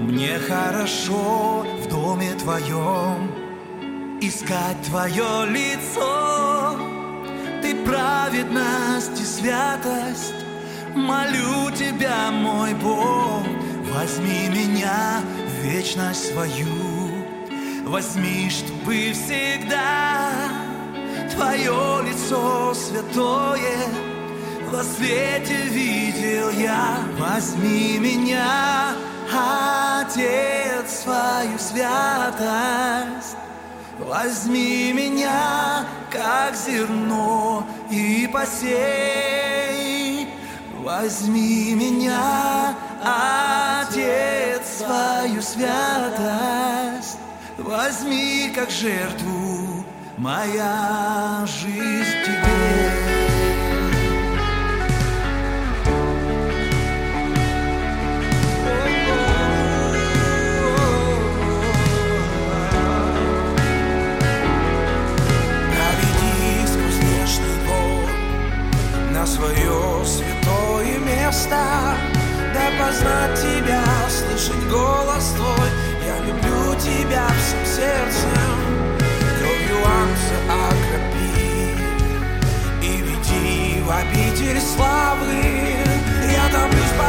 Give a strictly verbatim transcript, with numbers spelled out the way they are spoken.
Мне хорошо в доме твоем, искать твое лицо. Ты праведность и святость, молю тебя, мой Бог. Возьми меня в вечность свою, возьми, чтобы всегда твое лицо святое во свете видел я. Возьми меня, Отец, свою святость, возьми меня, как зерно, и посей. Возьми меня, Отец, свою святость, возьми, как жертву, моя жизнь тебе. Свое святое место, да познать тебя, слышать голос твой. Я люблю тебя всем сердцем, кровью ангела окропи и веди в обитель славы. Я там лишь